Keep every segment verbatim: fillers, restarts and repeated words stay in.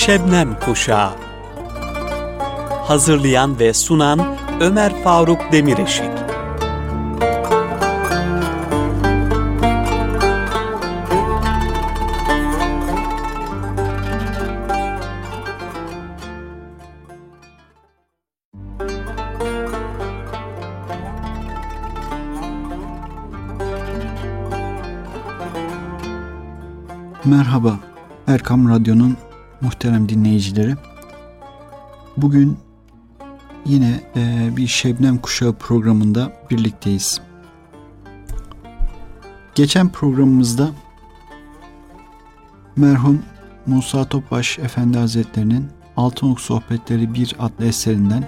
Şebnem Kuşağı. Hazırlayan ve sunan Ömer Faruk Demireşik. Merhaba, Erkam Radyo'nun muhterem dinleyicileri. Bugün yine e, bir Şebnem Kuşağı programında birlikteyiz. Geçen programımızda merhum Musa Topbaş Efendi Hazretleri'nin Altınoluk Sohbetleri bir adlı eserinden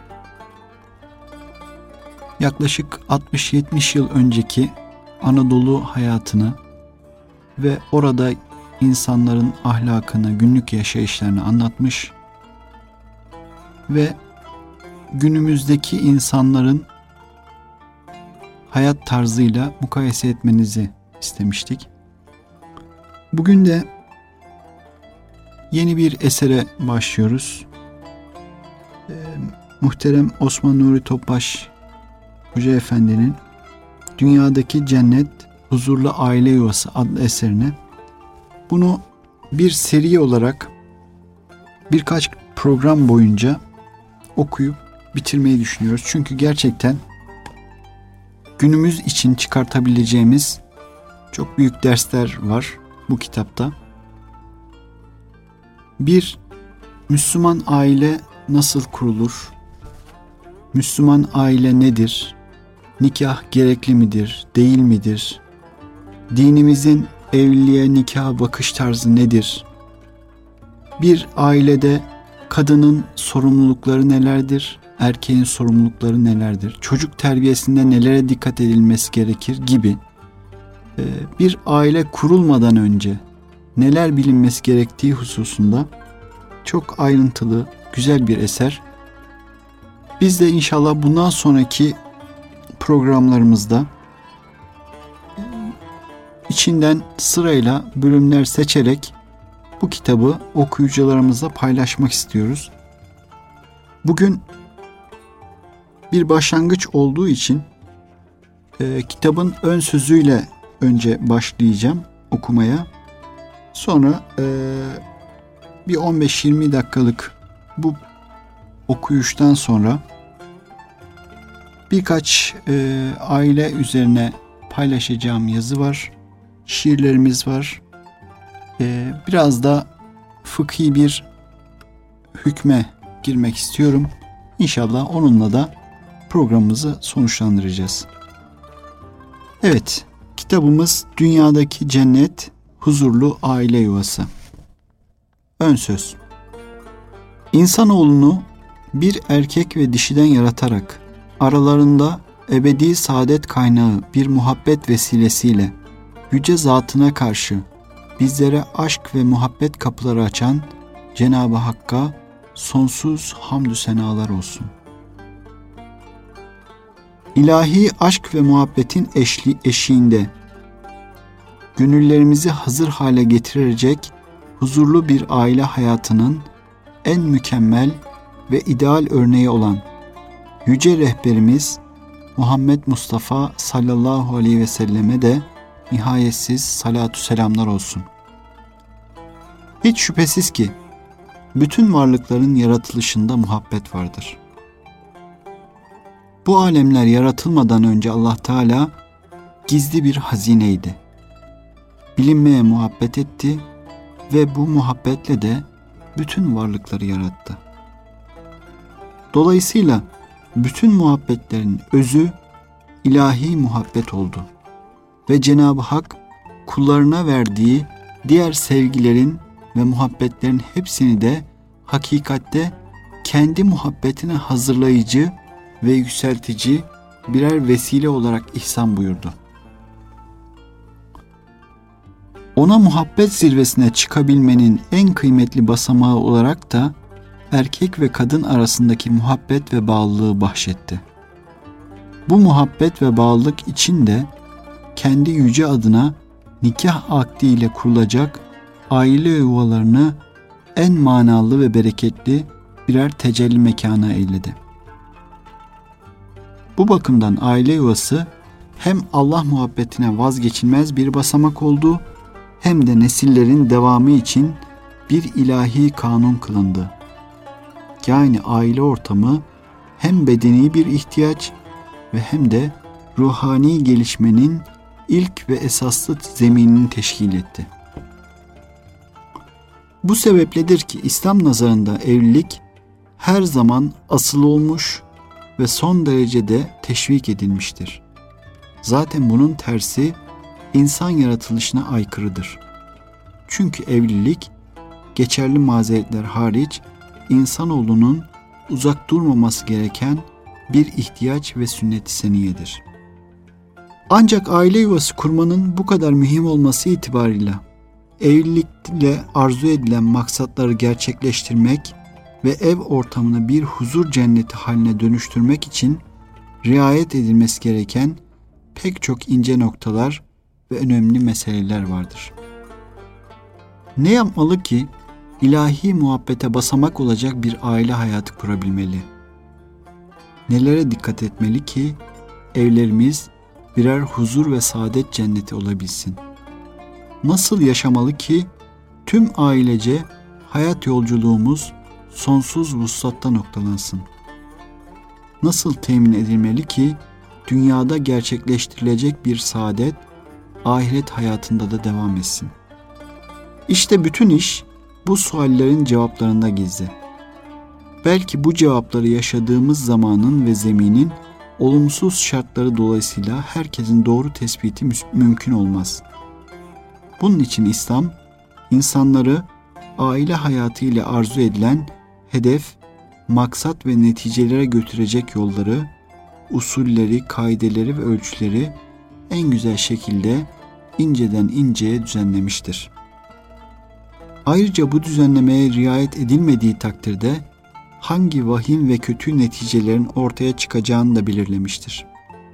yaklaşık altmış yetmiş yıl önceki Anadolu hayatını ve orada insanların ahlakını, günlük yaşayışlarını anlatmış ve günümüzdeki insanların hayat tarzıyla mukayese etmenizi istemiştik. Bugün de yeni bir esere başlıyoruz. Ee, muhterem Osman Nuri Topbaş Hoca Efendi'nin Dünyadaki Cennet Huzurlu Aile Yuvası adlı eserine. Bunu bir seri olarak birkaç program boyunca okuyup bitirmeyi düşünüyoruz. Çünkü gerçekten günümüz için çıkartabileceğimiz çok büyük dersler var bu kitapta. Bir, Müslüman aile nasıl kurulur? Müslüman aile nedir? Nikah gerekli midir, değil midir? Dinimizin evliliğe, nikaha bakış tarzı nedir? Bir ailede kadının sorumlulukları nelerdir? Erkeğin sorumlulukları nelerdir? Çocuk terbiyesinde nelere dikkat edilmesi gerekir gibi. Bir aile kurulmadan önce neler bilinmesi gerektiği hususunda çok ayrıntılı, güzel bir eser. Biz de inşallah bundan sonraki programlarımızda İçinden sırayla bölümler seçerek bu kitabı okuyucularımızla paylaşmak istiyoruz. Bugün bir başlangıç olduğu için e, kitabın ön sözüyle önce başlayacağım okumaya. Sonra e, bir on beş yirmi dakikalık bu okuyuştan sonra birkaç e, aile üzerine paylaşacağım yazı var. Şiirlerimiz var. Ee, biraz da fıkhi bir hükme girmek istiyorum. İnşallah onunla da programımızı sonuçlandıracağız. Evet, kitabımız Dünyadaki Cennet Huzurlu Aile Yuvası. Ön söz. İnsanoğlunu bir erkek ve dişiden yaratarak aralarında ebedi saadet kaynağı bir muhabbet vesilesiyle yüce zatına karşı bizlere aşk ve muhabbet kapıları açan Cenab-ı Hakk'a sonsuz hamdü senalar olsun. İlahi aşk ve muhabbetin eşli, eşiğinde gönüllerimizi hazır hale getirecek huzurlu bir aile hayatının en mükemmel ve ideal örneği olan yüce rehberimiz Muhammed Mustafa sallallahu aleyhi ve selleme de nihayetsiz salatü selamlar olsun. Hiç şüphesiz ki bütün varlıkların yaratılışında muhabbet vardır. Bu alemler yaratılmadan önce Allah Teala gizli bir hazineydi. Bilinmeye muhabbet etti ve bu muhabbetle de bütün varlıkları yarattı. Dolayısıyla bütün muhabbetlerin özü ilahi muhabbet oldu. Ve Cenab-ı Hak kullarına verdiği diğer sevgilerin ve muhabbetlerin hepsini de hakikatte kendi muhabbetine hazırlayıcı ve yükseltici birer vesile olarak ihsan buyurdu. Ona muhabbet zirvesine çıkabilmenin en kıymetli basamağı olarak da erkek ve kadın arasındaki muhabbet ve bağlılığı bahşetti. Bu muhabbet ve bağlılık için de kendi yüce adına nikah akdi ile kurulacak aile yuvalarını en manalı ve bereketli birer tecelli mekanı eyledi. Bu bakımdan aile yuvası hem Allah muhabbetine vazgeçilmez bir basamak oldu, hem de nesillerin devamı için bir ilahi kanun kılındı. Yani aile ortamı hem bedeni bir ihtiyaç ve hem de ruhani gelişmenin ilk ve esaslı zeminini teşkil etti. Bu sebepledir ki İslam nazarında evlilik her zaman asıl olmuş ve son derecede teşvik edilmiştir. Zaten bunun tersi insan yaratılışına aykırıdır. Çünkü evlilik geçerli mazeretler hariç insanoğlunun uzak durmaması gereken bir ihtiyaç ve sünnet-i seniyedir. Ancak aile yuvası kurmanın bu kadar mühim olması itibarıyla evlilikle arzu edilen maksatları gerçekleştirmek ve ev ortamını bir huzur cenneti haline dönüştürmek için riayet edilmesi gereken pek çok ince noktalar ve önemli meseleler vardır. Ne yapmalı ki ilahi muhabbete basamak olacak bir aile hayatı kurabilmeli? Nelere dikkat etmeli ki evlerimiz birer huzur ve saadet cenneti olabilsin? Nasıl yaşamalı ki tüm ailece hayat yolculuğumuz sonsuz vuslatta noktalansın? Nasıl temin edilmeli ki dünyada gerçekleştirilecek bir saadet ahiret hayatında da devam etsin? İşte bütün iş bu suallerin cevaplarında gizli. Belki bu cevapları yaşadığımız zamanın ve zeminin olumsuz şartları dolayısıyla herkesin doğru tespiti mü- mümkün olmaz. Bunun için İslam, insanları aile hayatı ile arzu edilen hedef, maksat ve neticelere götürecek yolları, usulleri, kaideleri ve ölçüleri en güzel şekilde inceden inceye düzenlemiştir. Ayrıca bu düzenlemeye riayet edilmediği takdirde hangi vahim ve kötü neticelerin ortaya çıkacağını da belirlemiştir.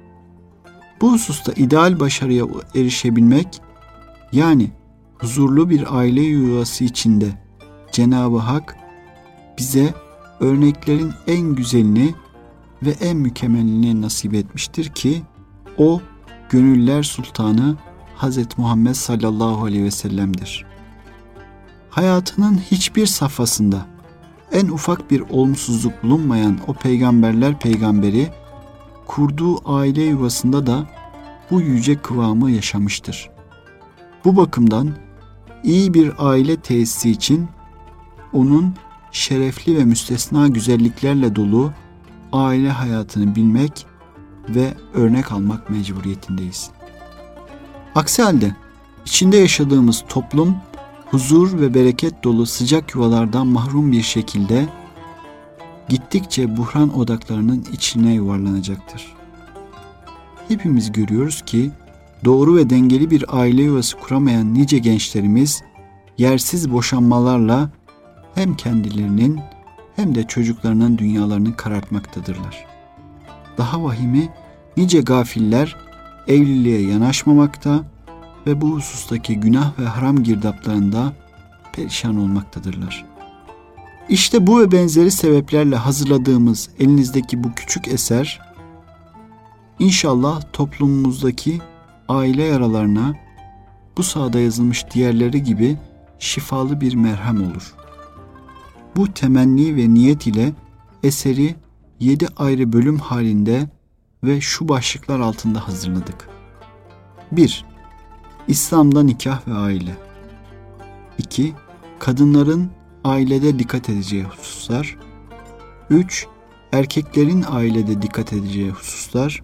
Bu hususta ideal başarıya erişebilmek, yani huzurlu bir aile yuvası içinde Cenab-ı Hak bize örneklerin en güzelini ve en mükemmelini nasip etmiştir ki o gönüller sultanı Hazreti Muhammed sallallahu aleyhi ve sellem'dir. Hayatının hiçbir safhasında en ufak bir olumsuzluk bulunmayan o peygamberler peygamberi kurduğu aile yuvasında da bu yüce kıvamı yaşamıştır. Bu bakımdan iyi bir aile tesisi için onun şerefli ve müstesna güzelliklerle dolu aile hayatını bilmek ve örnek almak mecburiyetindeyiz. Aksi halde içinde yaşadığımız toplum huzur ve bereket dolu sıcak yuvalardan mahrum bir şekilde gittikçe buhran odaklarının içine yuvarlanacaktır. Hepimiz görüyoruz ki doğru ve dengeli bir aile yuvası kuramayan nice gençlerimiz yersiz boşanmalarla hem kendilerinin hem de çocuklarının dünyalarını karartmaktadırlar. Daha vahimi nice gafiller evliliğe yanaşmamakta ve bu husustaki günah ve haram girdaplarında perişan olmaktadırlar. İşte bu ve benzeri sebeplerle hazırladığımız elinizdeki bu küçük eser, İnşallah toplumumuzdaki aile yaralarına bu sahada yazılmış diğerleri gibi şifalı bir merhem olur. Bu temenni ve niyet ile eseri yedi ayrı bölüm halinde ve şu başlıklar altında hazırladık. bir. İslam'da nikah ve aile. iki. Kadınların ailede dikkat edeceği hususlar. üç. Erkeklerin ailede dikkat edeceği hususlar.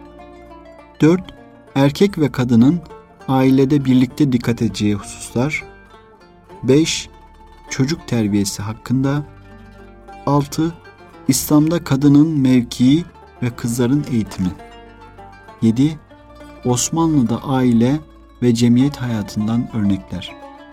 dört. Erkek ve kadının ailede birlikte dikkat edeceği hususlar. beş. Çocuk terbiyesi hakkında. altı. İslam'da kadının mevkii ve kızların eğitimi. yedi. Osmanlı'da aile ve cemiyet hayatından örnekler.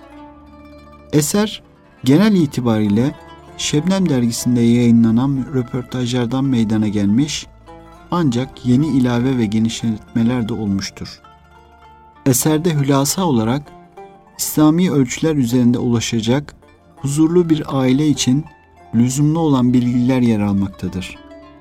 Eser genel itibariyle Şebnem dergisinde yayınlanan röportajlardan meydana gelmiş, ancak yeni ilave ve genişletmeler de olmuştur. Eserde hülasa olarak İslami ölçüler üzerinde ulaşacak huzurlu bir aile için lüzumlu olan bilgiler yer almaktadır.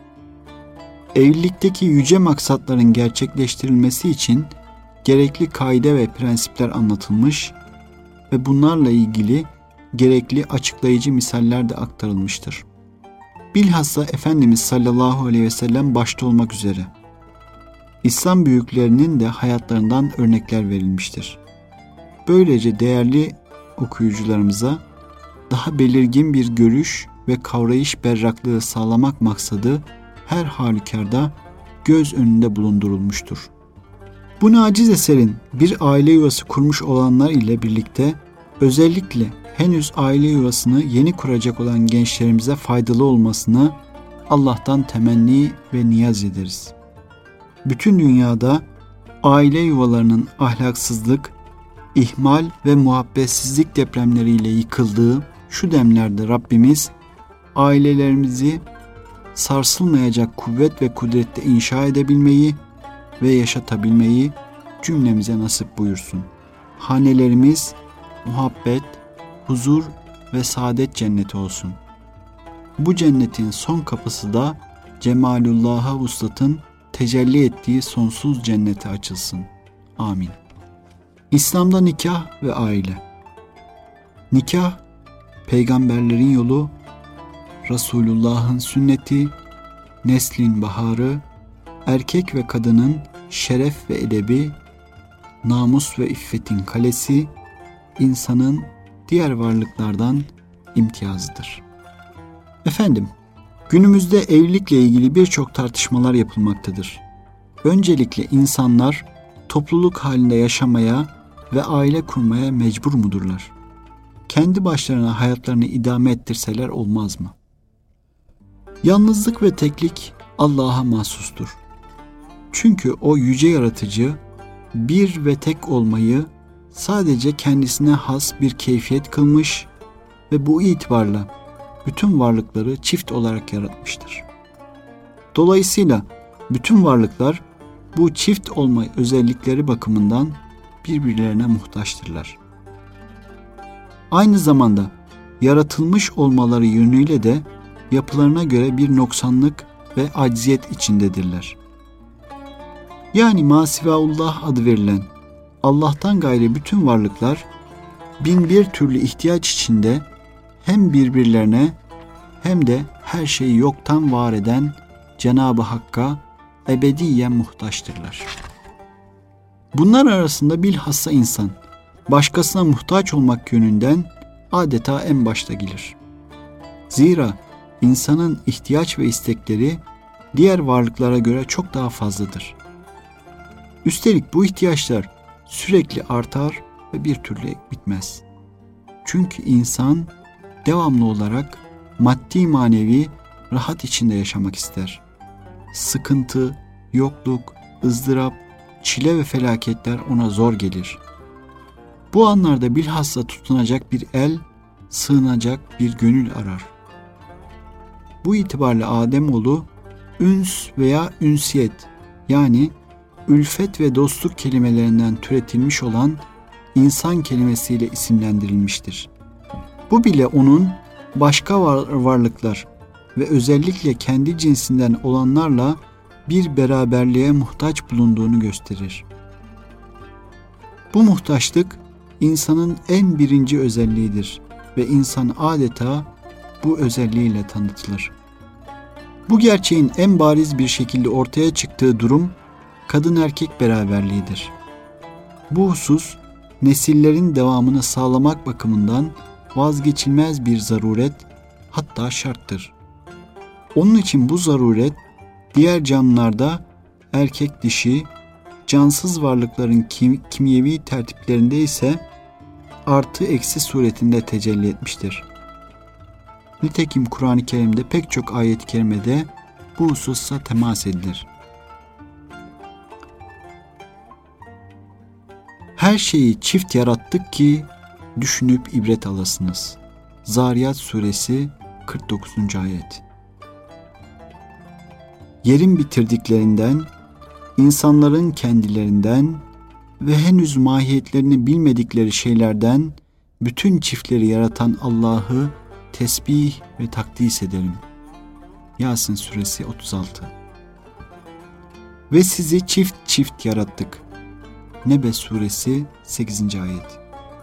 Evlilikteki yüce maksatların gerçekleştirilmesi için gerekli kaide ve prensipler anlatılmış ve bunlarla ilgili gerekli açıklayıcı misaller de aktarılmıştır. Bilhassa Efendimiz sallallahu aleyhi ve sellem başta olmak üzere İslam büyüklerinin de hayatlarından örnekler verilmiştir. Böylece değerli okuyucularımıza daha belirgin bir görüş ve kavrayış berraklığı sağlamak maksadı her halükarda göz önünde bulundurulmuştur. Bu naciz eserin bir aile yuvası kurmuş olanlar ile birlikte özellikle henüz aile yuvasını yeni kuracak olan gençlerimize faydalı olmasını Allah'tan temenni ve niyaz ederiz. Bütün dünyada aile yuvalarının ahlaksızlık, ihmal ve muhabbetsizlik depremleriyle yıkıldığı şu demlerde Rabbimiz ailelerimizi sarsılmayacak kuvvet ve kudretle inşa edebilmeyi ve yaşatabilmeyi cümlemize nasip buyursun. Hanelerimiz muhabbet, huzur ve saadet cenneti olsun. Bu cennetin son kapısı da Cemalullah'a vuslatın tecelli ettiği sonsuz cennete açılsın. Amin. İslam'da nikah ve aile. Nikah, peygamberlerin yolu, Resulullah'ın sünneti, neslin baharı, erkek ve kadının şeref ve edebi, namus ve iffetin kalesi, insanın diğer varlıklardan imtiyazıdır. Efendim, günümüzde evlilikle ilgili birçok tartışmalar yapılmaktadır. Öncelikle insanlar topluluk halinde yaşamaya ve aile kurmaya mecbur mudurlar? Kendi başlarına hayatlarını idame ettirseler olmaz mı? Yalnızlık ve teklik Allah'a mahsustur. Çünkü o yüce yaratıcı bir ve tek olmayı sadece kendisine has bir keyfiyet kılmış ve bu itibarla bütün varlıkları çift olarak yaratmıştır. Dolayısıyla bütün varlıklar bu çift olma özellikleri bakımından birbirlerine muhtaçtırlar. Aynı zamanda yaratılmış olmaları yönüyle de yapılarına göre bir noksanlık ve acziyet içindedirler. Yani Masivaullah adı verilen Allah'tan gayrı bütün varlıklar bin bir türlü ihtiyaç içinde hem birbirlerine hem de her şeyi yoktan var eden Cenab-ı Hakk'a ebediyen muhtaçtırlar. Bunlar arasında bilhassa insan, başkasına muhtaç olmak yönünden adeta en başta gelir. Zira insanın ihtiyaç ve istekleri diğer varlıklara göre çok daha fazladır. Üstelik bu ihtiyaçlar sürekli artar ve bir türlü bitmez. Çünkü insan devamlı olarak maddi manevi rahat içinde yaşamak ister. Sıkıntı, yokluk, ızdırap, çile ve felaketler ona zor gelir. Bu anlarda bilhassa tutunacak bir el, sığınacak bir gönül arar. Bu itibarla Ademoğlu üns veya ünsiyet yani ülfet ve dostluk kelimelerinden türetilmiş olan insan kelimesiyle isimlendirilmiştir. Bu bile onun başka var- varlıklar ve özellikle kendi cinsinden olanlarla bir beraberliğe muhtaç bulunduğunu gösterir. Bu muhtaçlık insanın en birinci özelliğidir ve insan adeta bu özelliğiyle tanıtılır. Bu gerçeğin en bariz bir şekilde ortaya çıktığı durum kadın erkek beraberliğidir. Bu husus nesillerin devamını sağlamak bakımından vazgeçilmez bir zaruret, hatta şarttır. Onun için bu zaruret diğer canlılarda erkek dişi, cansız varlıkların kim, kimyevi tertiplerinde ise artı eksi suretinde tecelli etmiştir. Nitekim Kur'an-ı Kerim'de pek çok ayet-i kerimede bu hususa temas edilir. Her şeyi çift yarattık ki düşünüp ibret alasınız. Zariyat suresi kırk dokuzuncu ayet. Yerin bitirdiklerinden, insanların kendilerinden ve henüz mahiyetlerini bilmedikleri şeylerden bütün çiftleri yaratan Allah'ı tesbih ve takdis ederim. Yasin suresi otuz altı. Ve sizi çift çift yarattık. Nebe suresi sekizinci ayet.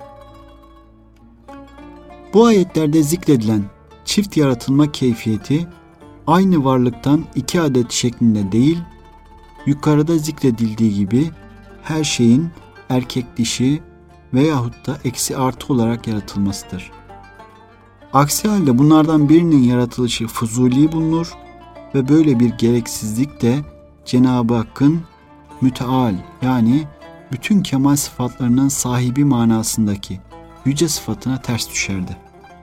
Bu ayetlerde zikredilen çift yaratılma keyfiyeti aynı varlıktan iki adet şeklinde değil, yukarıda zikredildiği gibi her şeyin erkek dişi veyahut da eksi artı olarak yaratılmasıdır. Aksi halde bunlardan birinin yaratılışı fuzuli bulunur ve böyle bir gereksizlik de Cenab-ı Hakk'ın müteal yani bütün kemal sıfatlarının sahibi manasındaki yüce sıfatına ters düşerdi.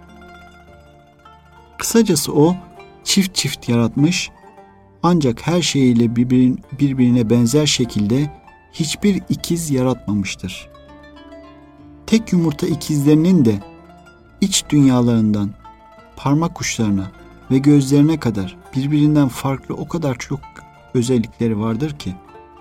Kısacası o çift çift yaratmış ancak her şeyiyle birbirine benzer şekilde hiçbir ikiz yaratmamıştır. Tek yumurta ikizlerinin de iç dünyalarından parmak uçlarına ve gözlerine kadar birbirinden farklı o kadar çok özellikleri vardır ki.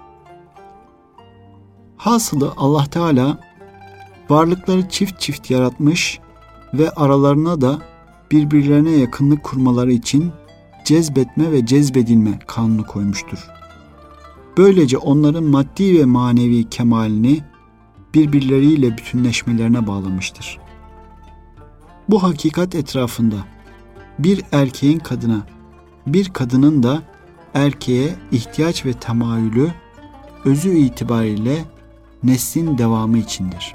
Hasılı Allah Teala varlıkları çift çift yaratmış ve aralarına da birbirlerine yakınlık kurmaları için cezbetme ve cezbedilme kanunu koymuştur. Böylece onların maddi ve manevi kemalini birbirleriyle bütünleşmelerine bağlamıştır. Bu hakikat etrafında bir erkeğin kadına, bir kadının da erkeğe ihtiyaç ve temayülü özü itibariyle neslin devamı içindir.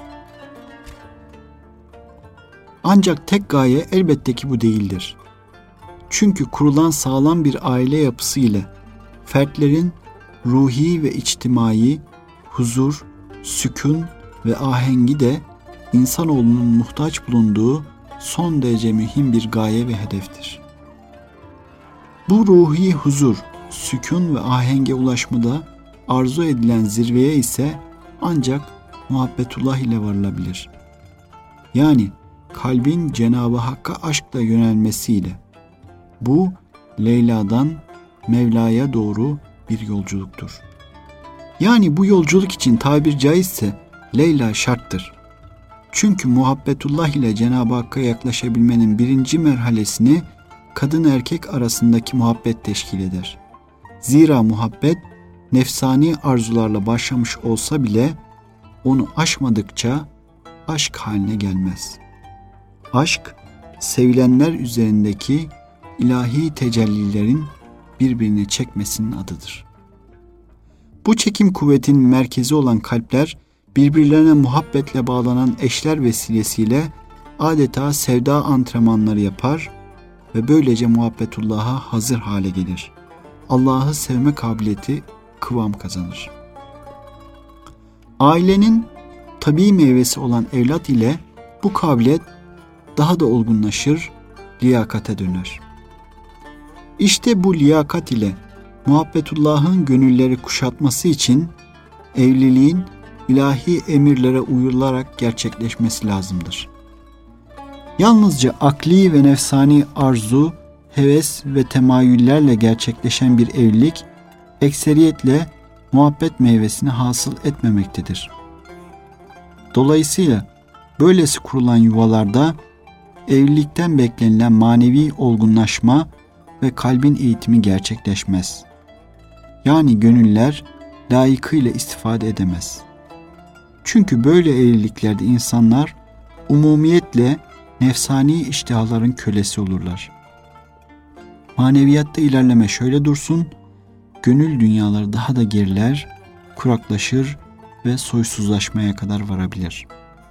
Ancak tek gaye elbette ki bu değildir. Çünkü kurulan sağlam bir aile yapısı ile fertlerin ruhi ve içtimai huzur, sükun ve ahengi de insanoğlunun muhtaç bulunduğu son derece mühim bir gaye ve hedeftir. Bu ruhi huzur, sükun ve ahenge ulaşmada arzu edilen zirveye ise ancak muhabbetullah ile varılabilir. Yani kalbin Cenab-ı Hakk'a aşkla yönelmesiyle. Bu Leyla'dan Mevla'ya doğru bir yolculuktur. Yani bu yolculuk için tabir caizse Leyla şarttır. Çünkü muhabbetullah ile Cenab-ı Hakk'a yaklaşabilmenin birinci merhalesini kadın erkek arasındaki muhabbet teşkil eder. Zira muhabbet nefsani arzularla başlamış olsa bile onu aşmadıkça aşk haline gelmez. Aşk, sevilenler üzerindeki ilahi tecellilerin birbirini çekmesinin adıdır. Bu çekim kuvvetinin merkezi olan kalpler, birbirlerine muhabbetle bağlanan eşler vesilesiyle adeta sevda antrenmanları yapar ve böylece muhabbetullah'a hazır hale gelir. Allah'ı sevme kabiliyeti kıvam kazanır. Ailenin tabii meyvesi olan evlat ile bu kabiliyet daha da olgunlaşır, liyakate döner. İşte bu liyakat ile muhabbetullah'ın gönülleri kuşatması için evliliğin ilahi emirlere uyularak gerçekleşmesi lazımdır. Yalnızca akli ve nefsani arzu, heves ve temayüllerle gerçekleşen bir evlilik, ekseriyetle muhabbet meyvesini hasıl etmemektedir. Dolayısıyla böylesi kurulan yuvalarda evlilikten beklenilen manevi olgunlaşma ve kalbin eğitimi gerçekleşmez. Yani gönüller layıkıyla istifade edemez. Çünkü böyle evliliklerde insanlar umumiyetle nefsani iştihların kölesi olurlar. Maneviyatta ilerleme şöyle dursun, gönül dünyaları daha da geriler, kuraklaşır ve soysuzlaşmaya kadar varabilir.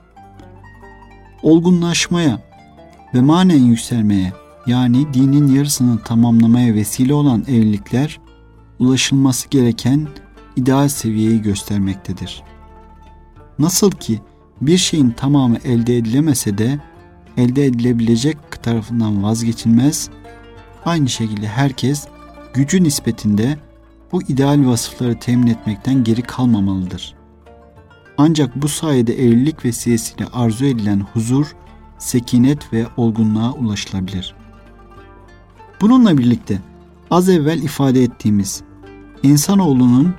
Olgunlaşmaya ve manen yükselmeye, yani dinin yarısını tamamlamaya vesile olan evlilikler, ulaşılması gereken ideal seviyeyi göstermektedir. Nasıl ki bir şeyin tamamı elde edilemese de elde edilebilecek tarafından vazgeçilmez, aynı şekilde herkes gücü nispetinde bu ideal vasıfları temin etmekten geri kalmamalıdır. Ancak bu sayede evlilik vesilesiyle arzu edilen huzur, sekinet ve olgunluğa ulaşılabilir. Bununla birlikte az evvel ifade ettiğimiz insanoğlunun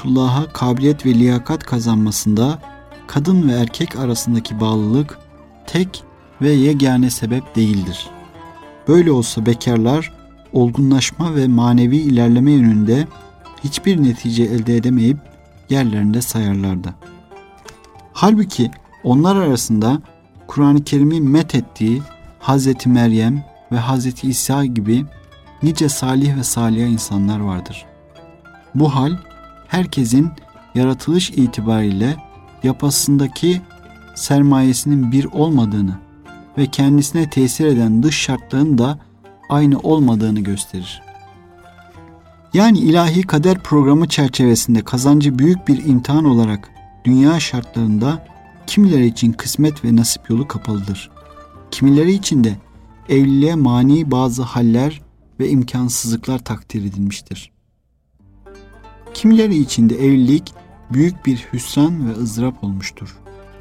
muhabbetullah'a kabiliyet ve liyakat kazanmasında kadın ve erkek arasındaki bağlılık tek ve yegane sebep değildir. Böyle olsa bekarlar olgunlaşma ve manevi ilerleme yönünde hiçbir netice elde edemeyip yerlerinde sayarlardı. Halbuki onlar arasında Kur'an-ı Kerim'i methettiği Hazreti Meryem ve Hazreti İsa gibi nice salih ve saliha insanlar vardır. Bu hal herkesin yaratılış itibariyle yapısındaki sermayesinin bir olmadığını ve kendisine tesir eden dış şartların da aynı olmadığını gösterir. Yani ilahi kader programı çerçevesinde kazancı büyük bir imtihan olarak dünya şartlarında kimileri için kısmet ve nasip yolu kapalıdır. Kimileri için de evliliğe mani bazı haller ve imkansızlıklar takdir edilmiştir. Kimileri için de evlilik büyük bir hüsran ve ızdırap olmuştur.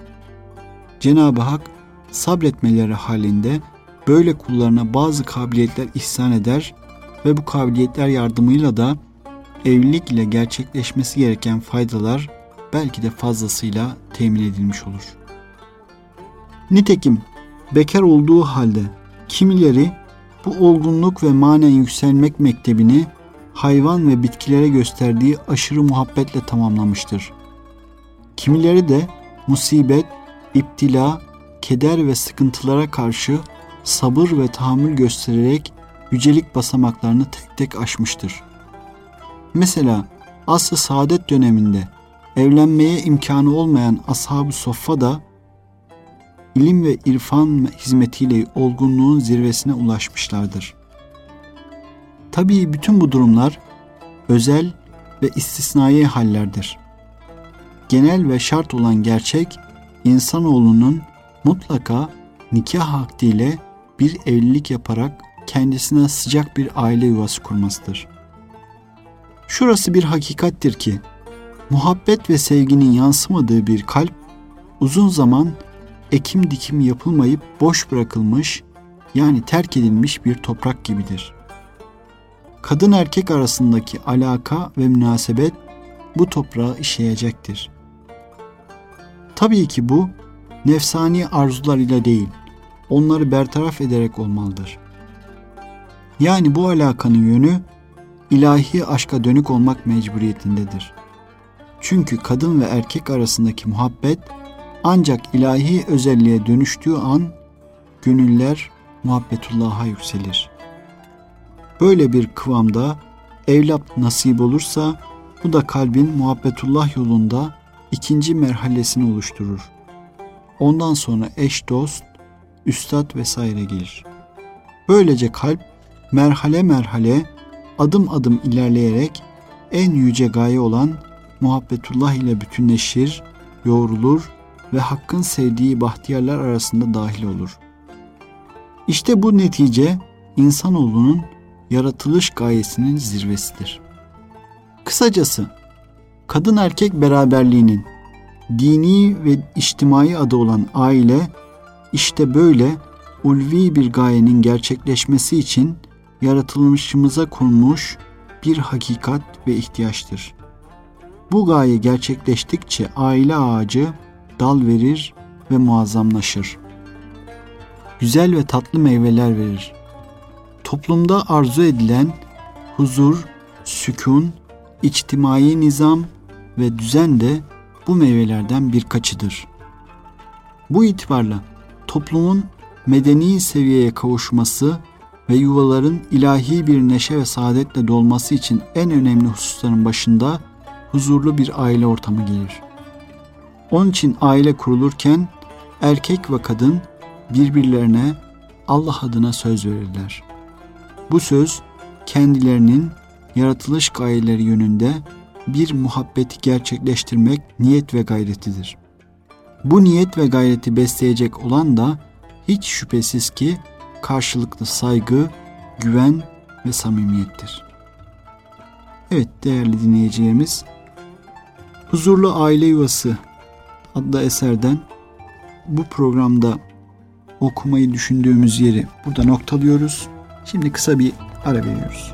Cenab-ı Hak sabretmeleri halinde böyle kullarına bazı kabiliyetler ihsan eder ve bu kabiliyetler yardımıyla da evlilik ile gerçekleşmesi gereken faydalar belki de fazlasıyla temin edilmiş olur. Nitekim bekar olduğu halde kimileri bu olgunluk ve manen yükselmek mektebini hayvan ve bitkilere gösterdiği aşırı muhabbetle tamamlamıştır. Kimileri de musibet, iptila, keder ve sıkıntılara karşı sabır ve tahammül göstererek yücelik basamaklarını tek tek aşmıştır. Mesela asr-ı saadet döneminde evlenmeye imkanı olmayan ashab-ı soffa da ilim ve irfan hizmetiyle olgunluğun zirvesine ulaşmışlardır. Tabii bütün bu durumlar özel ve istisnai hallerdir. Genel ve şart olan gerçek, insanoğlunun mutlaka nikah akdiyle bir evlilik yaparak kendisine sıcak bir aile yuvası kurmasıdır. Şurası bir hakikattir ki, muhabbet ve sevginin yansımadığı bir kalp, uzun zaman ekim dikim yapılmayıp boş bırakılmış, yani terk edilmiş bir toprak gibidir. Kadın erkek arasındaki alaka ve münasebet bu toprağı işleyecektir. Tabii ki bu, nefsani arzular ile değil, onları bertaraf ederek olmalıdır. Yani bu alakanın yönü, ilahi aşka dönük olmak mecburiyetindedir. Çünkü kadın ve erkek arasındaki muhabbet, ancak ilahi özelliğe dönüştüğü an, gönüller muhabbetullah'a yükselir. Böyle bir kıvamda evlat nasip olursa, bu da kalbin muhabbetullah yolunda ikinci merhalesini oluşturur. Ondan sonra eş dost, üstad vesaire gelir. Böylece kalp merhale merhale, adım adım ilerleyerek en yüce gaye olan muhabbetullah ile bütünleşir, yoğrulur ve Hakk'ın sevdiği bahtiyarlar arasında dahil olur. İşte bu netice insanoğlunun yaratılış gayesinin zirvesidir. Kısacası kadın erkek beraberliğinin dini ve içtimai adı olan aile işte böyle ulvi bir gayenin gerçekleşmesi için yaratılmışımıza konmuş bir hakikat ve ihtiyaçtır. Bu gaye gerçekleştikçe aile ağacı dal verir ve muazzamlaşır. Güzel ve tatlı meyveler verir. Toplumda arzu edilen huzur, sükun, içtimai nizam ve düzen de bu meyvelerden birkaçıdır. Bu itibarla toplumun medeni seviyeye kavuşması ve yuvaların ilahi bir neşe ve saadetle dolması için en önemli hususların başında huzurlu bir aile ortamı gelir. Onun için aile kurulurken erkek ve kadın birbirlerine Allah adına söz verirler. Bu söz kendilerinin yaratılış gayeleri yönünde bir muhabbeti gerçekleştirmek niyet ve gayretidir. Bu niyet ve gayreti besleyecek olan da hiç şüphesiz ki karşılıklı saygı, güven ve samimiyettir. Evet değerli dinleyicilerimiz, Huzurlu Aile Yuvası adlı eserden bu programda okumayı düşündüğümüz yeri burada noktalıyoruz. Şimdi kısa bir ara veriyoruz.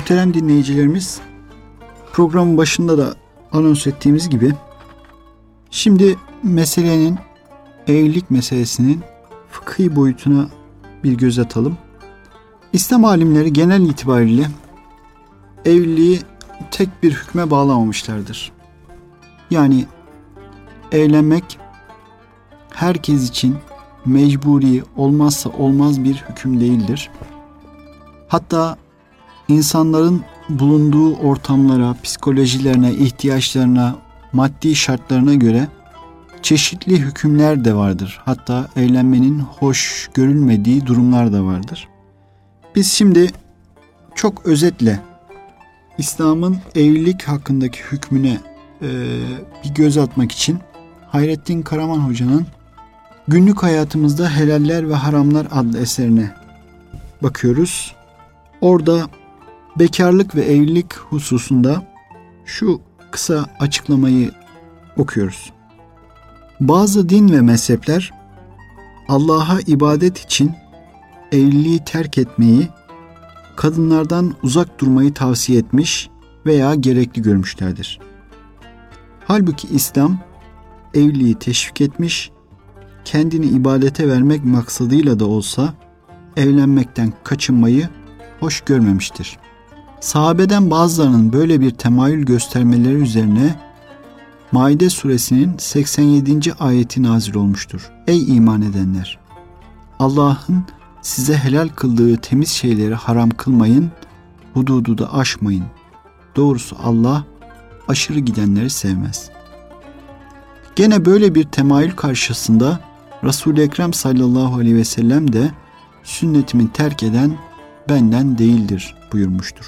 Muhterem dinleyicilerimiz, programın başında da anons ettiğimiz gibi şimdi meselenin, evlilik meselesinin fıkhi boyutuna bir göz atalım. İslam alimleri genel itibariyle evliliği tek bir hükme bağlamamışlardır. Yani evlenmek herkes için mecburi, olmazsa olmaz bir hüküm değildir. Hatta insanların bulunduğu ortamlara, psikolojilerine, ihtiyaçlarına, maddi şartlarına göre çeşitli hükümler de vardır. Hatta evlenmenin hoş görülmediği durumlar da vardır. Biz şimdi çok özetle İslam'ın evlilik hakkındaki hükmüne e, bir göz atmak için Hayrettin Karaman Hoca'nın Günlük Hayatımızda Helaller ve Haramlar adlı eserine bakıyoruz. Orada bekarlık ve evlilik hususunda şu kısa açıklamayı okuyoruz. Bazı din ve mezhepler Allah'a ibadet için evliliği terk etmeyi, kadınlardan uzak durmayı tavsiye etmiş veya gerekli görmüşlerdir. Halbuki İslam evliliği teşvik etmiş, kendini ibadete vermek maksadıyla da olsa evlenmekten kaçınmayı hoş görmemiştir. Sahabeden bazılarının böyle bir temayül göstermeleri üzerine Maide suresinin seksen yedinci ayeti nazil olmuştur. Ey iman edenler! Allah'ın size helal kıldığı temiz şeyleri haram kılmayın, hududu da aşmayın. Doğrusu Allah aşırı gidenleri sevmez. Gene böyle bir temayül karşısında Resul-i Ekrem sallallahu aleyhi ve sellem de sünnetimi terk eden benden değildir buyurmuştur.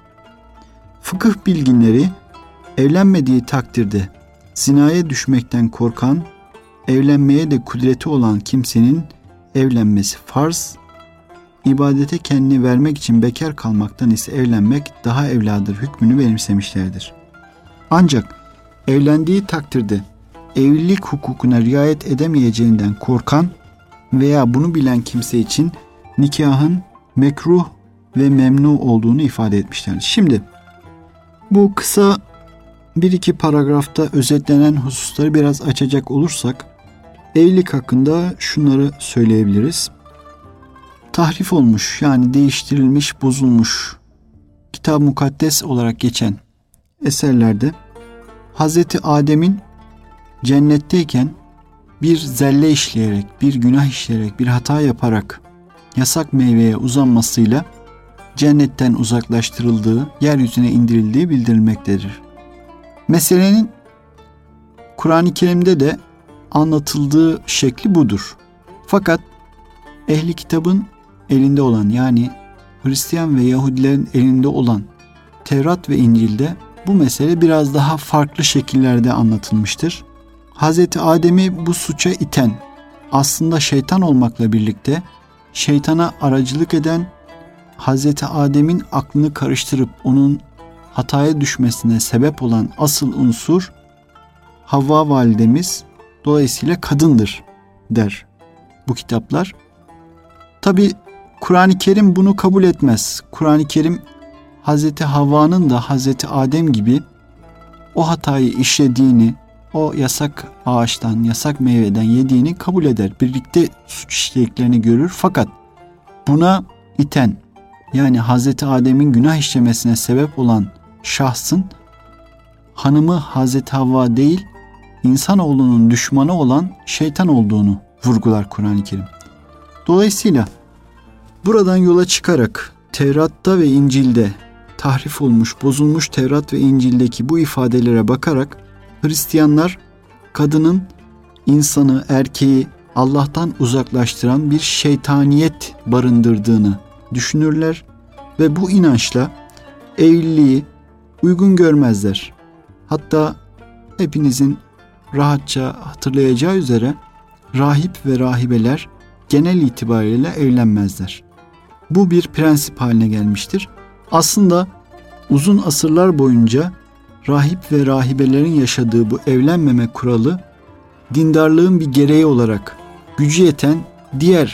Fıkıh bilginleri evlenmediği takdirde zinaya düşmekten korkan, evlenmeye de kudreti olan kimsenin evlenmesi farz, ibadete kendini vermek için bekar kalmaktan ise evlenmek daha evladır hükmünü benimsemişlerdir. Ancak evlendiği takdirde evlilik hukukuna riayet edemeyeceğinden korkan veya bunu bilen kimse için nikahın mekruh ve memnu olduğunu ifade etmişlerdir. Şimdi bu kısa bir iki paragrafta özetlenen hususları biraz açacak olursak evlilik hakkında şunları söyleyebiliriz. Tahrif olmuş, yani değiştirilmiş, bozulmuş, Kitab-ı Mukaddes olarak geçen eserlerde Hazreti Adem'in cennetteyken bir zelle işleyerek, bir günah işleyerek, bir hata yaparak yasak meyveye uzanmasıyla cennetten uzaklaştırıldığı, yeryüzüne indirildiği bildirilmektedir. Meselenin Kur'an-ı Kerim'de de anlatıldığı şekli budur. Fakat ehli kitabın elinde olan, yani Hristiyan ve Yahudilerin elinde olan Tevrat ve İncil'de bu mesele biraz daha farklı şekillerde anlatılmıştır. Hazreti Adem'i bu suça iten aslında şeytan olmakla birlikte şeytana aracılık eden, Hazreti Adem'in aklını karıştırıp onun hataya düşmesine sebep olan asıl unsur Havva validemiz, dolayısıyla kadındır der bu kitaplar. Tabi Kur'an-ı Kerim bunu kabul etmez. Kur'an-ı Kerim Hazreti Havva'nın da Hazreti Adem gibi o hatayı işlediğini, o yasak ağaçtan, yasak meyveden yediğini kabul eder. Birlikte suç işlediklerini görür. Fakat buna iten, yani Hazreti Adem'in günah işlemesine sebep olan şahsın hanımı Hazreti Havva değil, insanoğlunun düşmanı olan şeytan olduğunu vurgular Kur'an-ı Kerim. Dolayısıyla buradan yola çıkarak Tevrat'ta ve İncil'de tahrif olmuş, bozulmuş Tevrat ve İncil'deki bu ifadelere bakarak Hristiyanlar kadının insanı, erkeği Allah'tan uzaklaştıran bir şeytaniyet barındırdığını düşünürler ve bu inançla evliliği uygun görmezler. Hatta hepinizin rahatça hatırlayacağı üzere rahip ve rahibeler genel itibariyle evlenmezler. Bu bir prensip haline gelmiştir. Aslında uzun asırlar boyunca rahip ve rahibelerin yaşadığı bu evlenmeme kuralı dindarlığın bir gereği olarak gücü yeten diğer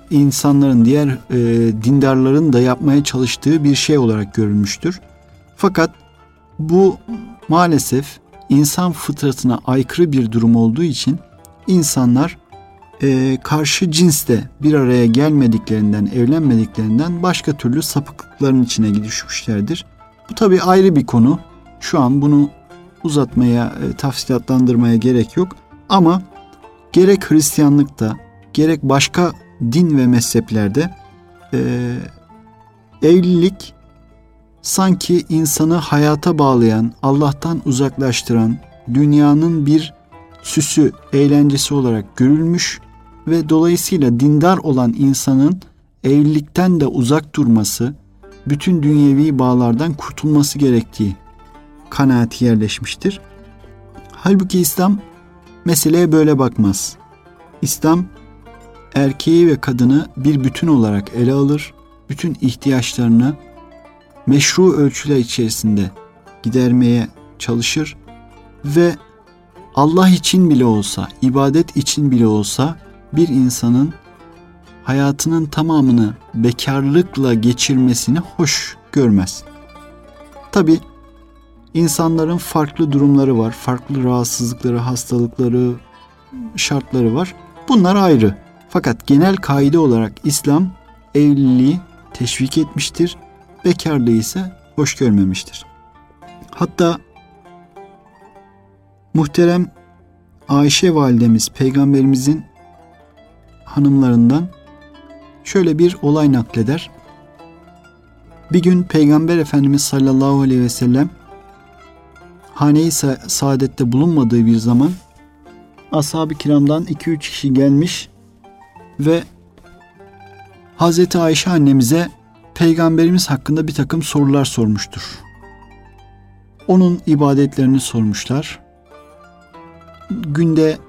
insanların, diğer e, dindarların da yapmaya çalıştığı bir şey olarak görülmüştür. Fakat bu maalesef insan fıtratına aykırı bir durum olduğu için insanlar e, karşı cinsle bir araya gelmediklerinden, evlenmediklerinden başka türlü sapıklıkların içine düşmüşlerdir. Bu tabii ayrı bir konu. Şu an bunu uzatmaya, e, tafsilatlandırmaya gerek yok. Ama gerek Hristiyanlıkta, gerek başka din ve mezheplerde e, evlilik sanki insanı hayata bağlayan, Allah'tan uzaklaştıran, dünyanın bir süsü, eğlencesi olarak görülmüş ve dolayısıyla dindar olan insanın evlilikten de uzak durması, bütün dünyevi bağlardan kurtulması gerektiği kanaati yerleşmiştir. Halbuki İslam meseleye böyle bakmaz. İslam erkeği ve kadını bir bütün olarak ele alır, bütün ihtiyaçlarını meşru ölçüler içerisinde gidermeye çalışır ve Allah için bile olsa, ibadet için bile olsa bir insanın hayatının tamamını bekarlıkla geçirmesini hoş görmez. Tabii insanların farklı durumları var, farklı rahatsızlıkları, hastalıkları, şartları var. Bunlar ayrı. Fakat genel kaide olarak İslam evliliği teşvik etmiştir, bekarlığı ise hoş görmemiştir. Hatta muhterem Ayşe validemiz, peygamberimizin hanımlarından şöyle bir olay nakleder. Bir gün Peygamber Efendimiz sallallahu aleyhi ve sellem hane-i saadette bulunmadığı bir zaman ashab-ı kiramdan iki üç kişi gelmiş ve Hazreti Ayşe annemize Peygamberimiz hakkında bir takım sorular sormuştur. Onun ibadetlerini sormuşlar. Günde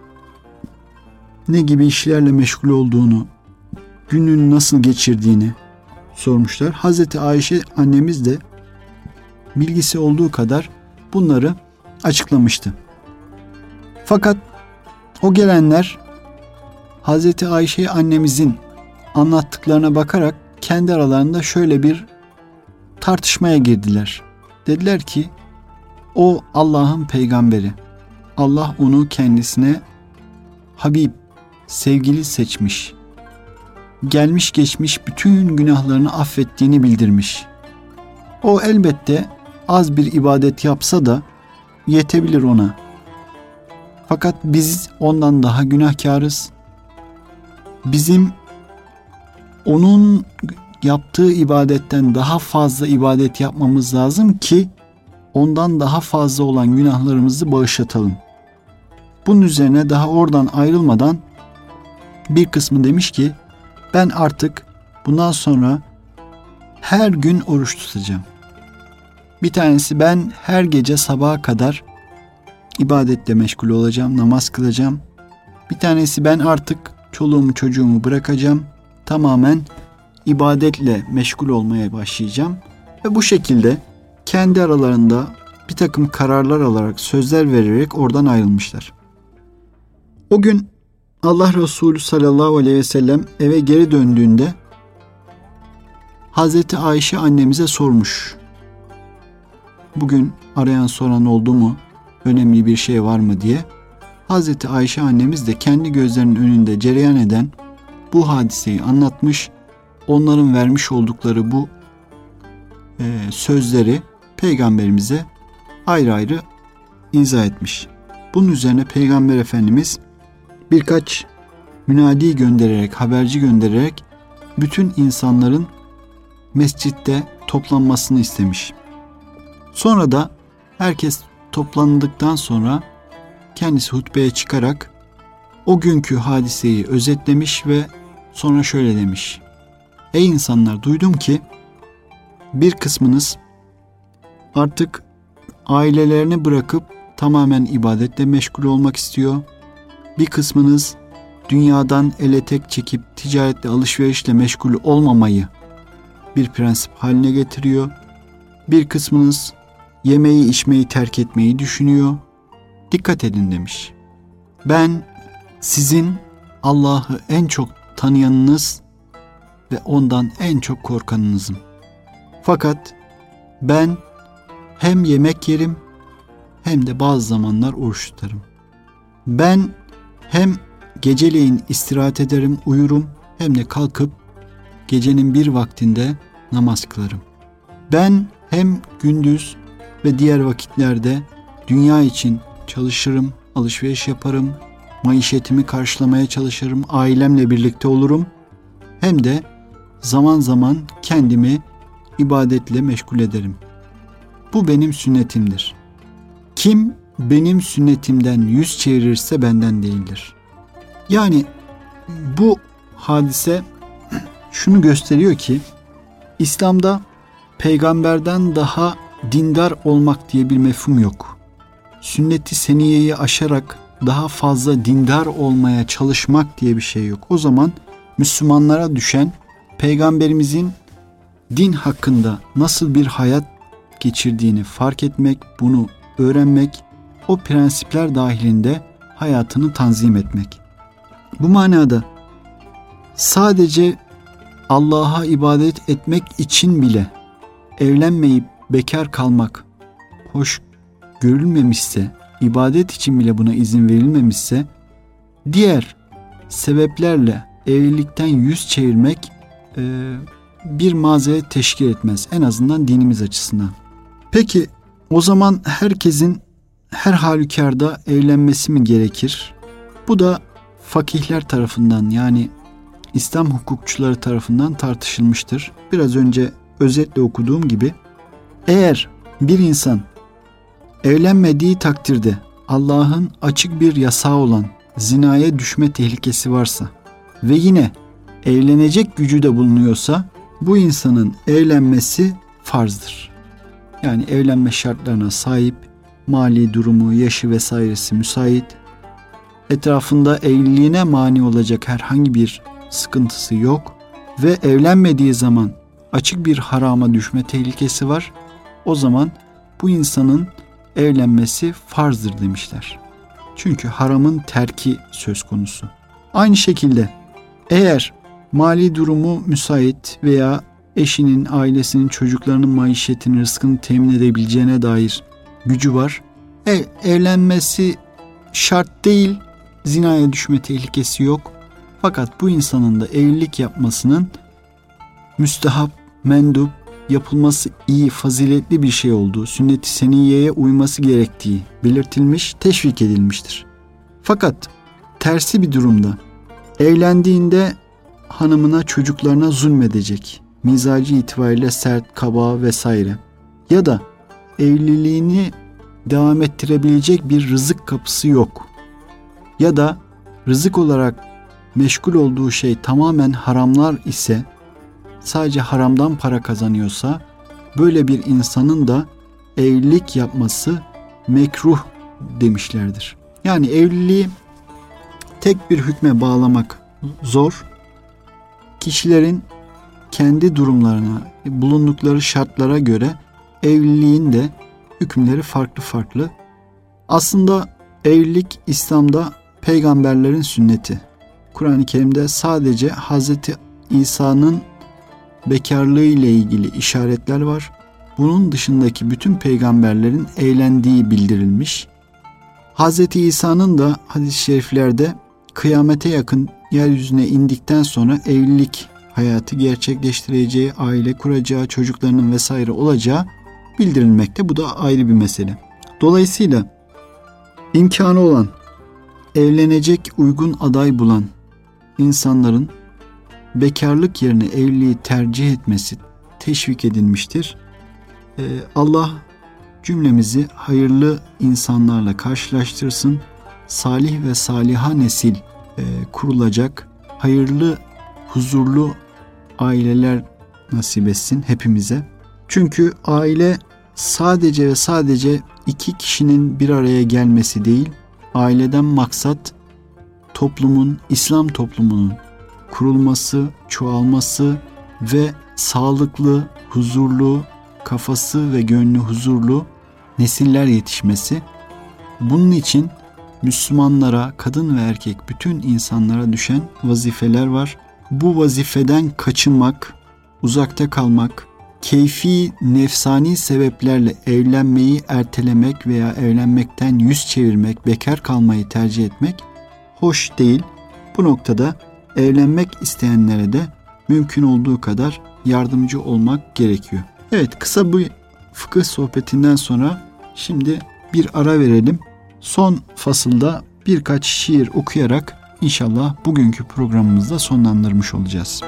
ne gibi işlerle meşgul olduğunu, gününü nasıl geçirdiğini sormuşlar. Hazreti Ayşe annemiz de bilgisi olduğu kadar bunları açıklamıştı. Fakat o gelenler Hazreti Ayşe annemizin anlattıklarına bakarak kendi aralarında şöyle bir tartışmaya girdiler. Dediler ki o Allah'ın peygamberi. Allah onu kendisine Habib, sevgili seçmiş. Gelmiş geçmiş bütün günahlarını affettiğini bildirmiş. O elbette az bir ibadet yapsa da yetebilir ona. Fakat biz ondan daha günahkarız. Bizim onun yaptığı ibadetten daha fazla ibadet yapmamız lazım ki ondan daha fazla olan günahlarımızı bağışlatalım. Bunun üzerine daha oradan ayrılmadan bir kısmı demiş ki ben artık bundan sonra her gün oruç tutacağım. Bir tanesi ben her gece sabaha kadar ibadetle meşgul olacağım, namaz kılacağım. Bir tanesi ben artık çoluğumu çocuğumu bırakacağım. Tamamen ibadetle meşgul olmaya başlayacağım. Ve bu şekilde kendi aralarında bir takım kararlar alarak, sözler vererek oradan ayrılmışlar. O gün Allah Resulü sallallahu aleyhi ve sellem eve geri döndüğünde Hazreti Ayşe annemize sormuş. Bugün arayan soran oldu mu? Önemli bir şey var mı diye. Hazreti Ayşe annemiz de kendi gözlerinin önünde cereyan eden bu hadiseyi anlatmış. Onların vermiş oldukları bu e, sözleri Peygamberimize ayrı ayrı izah etmiş. Bunun üzerine Peygamber Efendimiz birkaç münadi göndererek, haberci göndererek bütün insanların mescitte toplanmasını istemiş. Sonra da herkes toplandıktan sonra kendisi hutbeye çıkarak o günkü hadiseyi özetlemiş ve sonra şöyle demiş. Ey insanlar, duydum ki bir kısmınız artık ailelerini bırakıp tamamen ibadetle meşgul olmak istiyor. Bir kısmınız dünyadan ele tek çekip ticaretle, alışverişle meşgul olmamayı bir prensip haline getiriyor. Bir kısmınız yemeği içmeyi terk etmeyi düşünüyor. Dikkat edin demiş. Ben sizin Allah'ı en çok tanıyanınız ve ondan en çok korkanınızım. Fakat ben hem yemek yerim hem de bazı zamanlar oruç tutarım. Ben hem geceleyin istirahat ederim, uyurum, hem de kalkıp gecenin bir vaktinde namaz kılarım. Ben hem gündüz ve diğer vakitlerde dünya için çalışırım, alışveriş yaparım, maişetimi karşılamaya çalışırım, ailemle birlikte olurum. Hem de zaman zaman kendimi ibadetle meşgul ederim. Bu benim sünnetimdir. Kim benim sünnetimden yüz çevirirse benden değildir. Yani bu hadise şunu gösteriyor ki İslam'da peygamberden daha dindar olmak diye bir mefhum yok. Sünnet-i seniyeyi aşarak daha fazla dindar olmaya çalışmak diye bir şey yok. O zaman Müslümanlara düşen peygamberimizin din hakkında nasıl bir hayat geçirdiğini fark etmek, bunu öğrenmek, o prensipler dahilinde hayatını tanzim etmek. Bu manada sadece Allah'a ibadet etmek için bile evlenmeyip bekar kalmak hoş görülmemişse, ibadet için bile buna izin verilmemişse, diğer sebeplerle evlilikten yüz çevirmek e, bir mazeret teşkil etmez. En azından dinimiz açısından. Peki o zaman herkesin her halükarda evlenmesi mi gerekir? Bu da fakihler tarafından, yani İslam hukukçuları tarafından tartışılmıştır. Biraz önce özetle okuduğum gibi, eğer bir insan evlenmediği takdirde Allah'ın açık bir yasağı olan zinaya düşme tehlikesi varsa ve yine evlenecek gücü de bulunuyorsa, bu insanın evlenmesi farzdır. Yani evlenme şartlarına sahip, mali durumu, yaşı vesairesi müsait, etrafında evliliğine mani olacak herhangi bir sıkıntısı yok ve evlenmediği zaman açık bir harama düşme tehlikesi var. O zaman bu insanın evlenmesi farzdır demişler. Çünkü haramın terki söz konusu. Aynı şekilde eğer mali durumu müsait veya eşinin, ailesinin, çocuklarının maişetini, rızkını temin edebileceğine dair gücü var, ev, evlenmesi şart değil, zinaya düşme tehlikesi yok. Fakat bu insanın da evlilik yapmasının müstehap, mendup, yapılması iyi, faziletli bir şey olduğu, sünnet-i seniyeye uyması gerektiği belirtilmiş, teşvik edilmiştir. Fakat tersi bir durumda evlendiğinde hanımına, çocuklarına zulmedecek, mizacı itibariyle sert, kaba vesaire ya da evliliğini devam ettirebilecek bir rızık kapısı yok ya da rızık olarak meşgul olduğu şey tamamen haramlar ise, sadece haramdan para kazanıyorsa, böyle bir insanın da evlilik yapması mekruh demişlerdir. Yani evliliği tek bir hükme bağlamak zor. Kişilerin kendi durumlarına, bulundukları şartlara göre evliliğin de hükümleri farklı farklı. Aslında evlilik İslam'da peygamberlerin sünneti. Kur'an-ı Kerim'de sadece Hazreti İsa'nın bekarlığı ile ilgili işaretler var. Bunun dışındaki bütün peygamberlerin evlendiği bildirilmiş. Hazreti İsa'nın da hadis-i şeriflerde kıyamete yakın yeryüzüne indikten sonra evlilik hayatı gerçekleştireceği, aile kuracağı, çocuklarının vesaire olacağı bildirilmekte. Bu da ayrı bir mesele. Dolayısıyla imkanı olan, evlenecek uygun aday bulan insanların bekarlık yerine evliliği tercih etmesi teşvik edilmiştir. Ee, Allah cümlemizi hayırlı insanlarla karşılaştırsın. Salih ve saliha nesil e, kurulacak, hayırlı, huzurlu aileler nasip etsin hepimize. Çünkü aile sadece ve sadece iki kişinin bir araya gelmesi değil, aileden maksat toplumun, İslam toplumunun kurulması, çoğalması ve sağlıklı, huzurlu, kafası ve gönlü huzurlu nesiller yetişmesi. Bunun için Müslümanlara, kadın ve erkek bütün insanlara düşen vazifeler var. bu vazifeden kaçınmak, uzakta kalmak, keyfi, nefsani sebeplerle evlenmeyi ertelemek veya evlenmekten yüz çevirmek, bekar kalmayı tercih etmek hoş değil. Bu noktada evlenmek isteyenlere de mümkün olduğu kadar yardımcı olmak gerekiyor. Evet, kısa bu fıkıh sohbetinden sonra şimdi bir ara verelim. Son fasılda birkaç şiir okuyarak inşallah bugünkü programımızda sonlandırmış olacağız.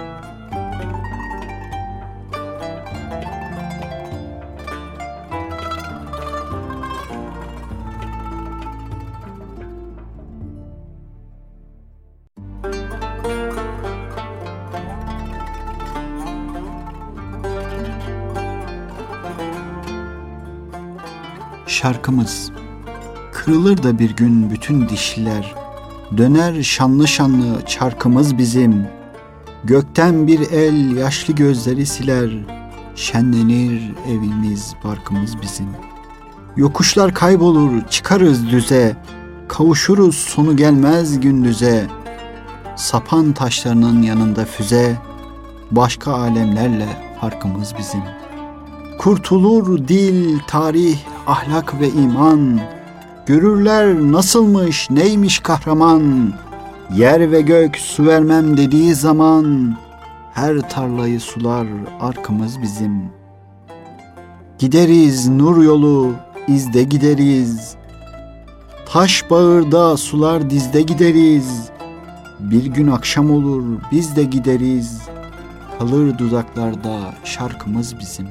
Şarkımız. Kırılır da bir gün bütün dişliler, döner şanlı şanlı çarkımız bizim. Gökten bir el yaşlı gözleri siler, şenlenir evimiz barkımız bizim. Yokuşlar kaybolur çıkarız düze, kavuşuruz sonu gelmez gündüze. Sapan taşlarının yanında füze, başka alemlerle farkımız bizim. Kurtulur dil, tarih, ahlak ve iman, görürler nasılmış, neymiş kahraman. Yer ve gök su vermem dediği zaman, her tarlayı sular arkamız bizim. Gideriz nur yolu, izde gideriz. Taş bağırda, sular dizde gideriz. Bir gün akşam olur, biz de gideriz. Kalır dudaklarda şarkımız bizim.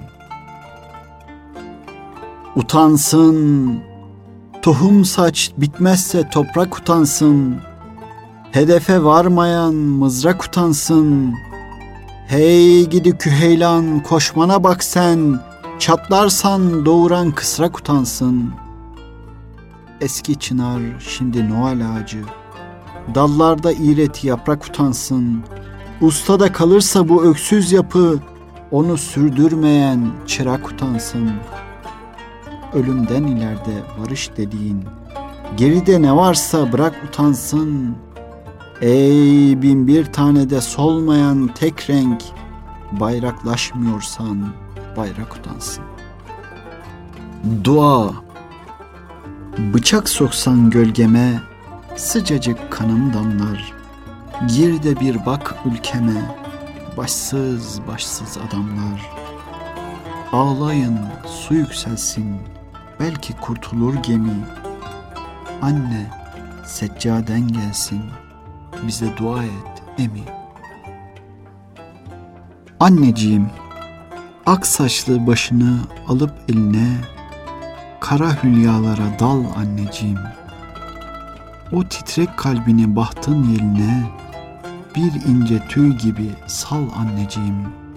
Utansın, tohum saç bitmezse toprak utansın. Hedefe varmayan mızrak utansın. Hey gidi küheylan, koşmana bak sen, çatlarsan doğuran kısrak utansın. Eski çınar şimdi Noel ağacı, dallarda iğreti yaprak utansın. Ustada kalırsa bu öksüz yapı, onu sürdürmeyen çırak utansın. Ölümden ileride varış dediğin, geride ne varsa bırak utansın. Ey bin bir tane de solmayan tek renk, bayraklaşmıyorsan bayrak utansın. Dua. Bıçak soksan gölgeme, sıcacık kanım damlar. Gir de bir bak ülkeme, başsız başsız adamlar. Ağlayın, su yükselsin, belki kurtulur gemi. Anne, seccaden gelsin, bize dua et emi. Anneciğim, ak saçlı başını alıp eline, kara hülyalara dal anneciğim. O titrek kalbini bahtın yeline, bir ince tüy gibi sal anneciğim.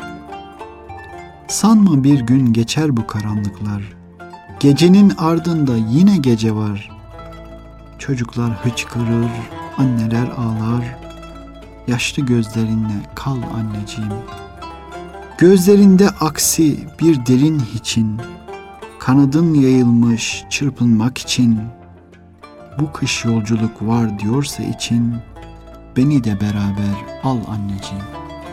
Sanma bir gün geçer bu karanlıklar, gecenin ardında yine gece var. Çocuklar hıçkırır, anneler ağlar, yaşlı gözlerinle kal anneciğim. Gözlerinde aksi bir derin hiçin, kanadın yayılmış çırpınmak için. Bu kış yolculuk var diyorsa için, beni de beraber al anneciğim.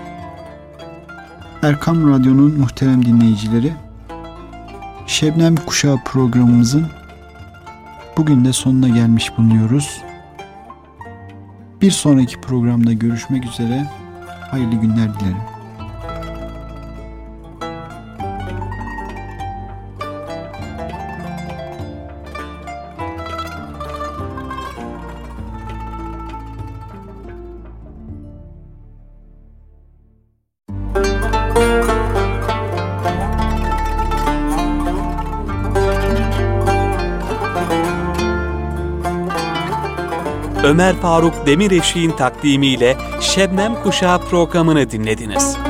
Erkam Radyo'nun muhterem dinleyicileri, Şebnem Kuşağı programımızın bugün de sonuna gelmiş bulunuyoruz. Bir sonraki programda görüşmek üzere, hayırlı günler dilerim. Ömer Faruk Demireşik'in takdimiyle Şebnem Kuşağı programını dinlediniz.